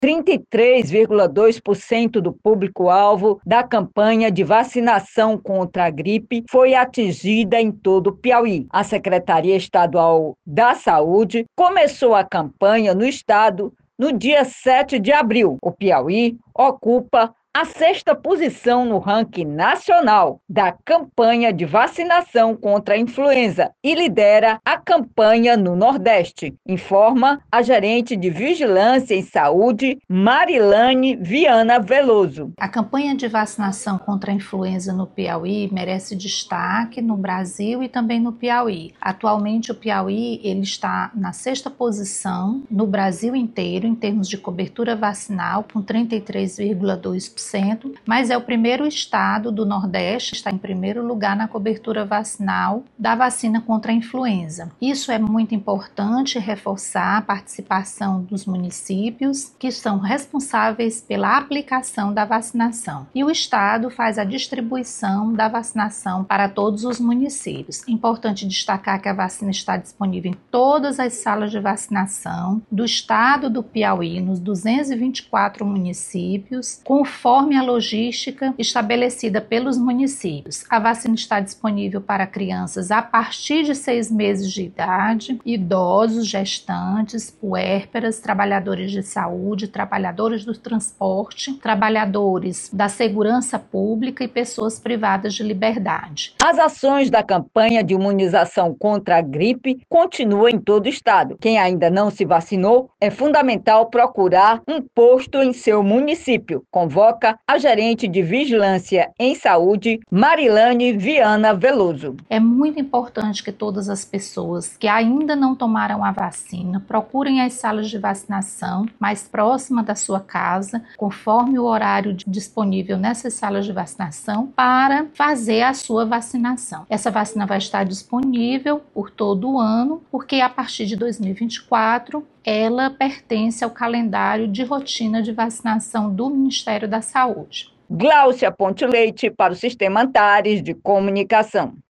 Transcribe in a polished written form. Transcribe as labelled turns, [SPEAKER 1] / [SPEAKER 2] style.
[SPEAKER 1] 33,2% do público-alvo da campanha de vacinação contra a gripe foi atingida em todo o Piauí. A Secretaria Estadual da Saúde começou a campanha no estado no dia 7 de abril. O Piauí ocupa a sexta posição no ranking nacional da campanha de vacinação contra a influenza e lidera a campanha no Nordeste, informa a gerente de Vigilância em Saúde, Marilane Viana Veloso.
[SPEAKER 2] A campanha de vacinação contra a influenza no Piauí merece destaque no Brasil e também no Piauí. Atualmente o Piauí ele está na sexta posição no Brasil inteiro em termos de cobertura vacinal, com 33,2%. Mas é o primeiro estado do Nordeste, está em primeiro lugar na cobertura vacinal da vacina contra a influenza. Isso é muito importante reforçar a participação dos municípios que são responsáveis pela aplicação da vacinação. E o estado faz a distribuição da vacinação para todos os municípios. Importante destacar que a vacina está disponível em todas as salas de vacinação do estado do Piauí, nos 224 municípios, conforme a logística estabelecida pelos municípios. A vacina está disponível para crianças a partir de 6 meses de idade, idosos, gestantes, puérperas, trabalhadores de saúde, trabalhadores do transporte, trabalhadores da segurança pública e pessoas privadas de liberdade.
[SPEAKER 1] As ações da campanha de imunização contra a gripe continuam em todo o estado. Quem ainda não se vacinou, é fundamental procurar um posto em seu município. Convoca a gerente de Vigilância em Saúde, Marilane Viana Veloso.
[SPEAKER 2] É muito importante que todas as pessoas que ainda não tomaram a vacina procurem as salas de vacinação mais próximas da sua casa, conforme o horário disponível nessas salas de vacinação, para fazer a sua vacinação. Essa vacina vai estar disponível por todo o ano, porque a partir de 2024 ela pertence ao calendário de rotina de vacinação do Ministério da Saúde.
[SPEAKER 1] Gláucia Ponte Leite para o Sistema Antares de Comunicação.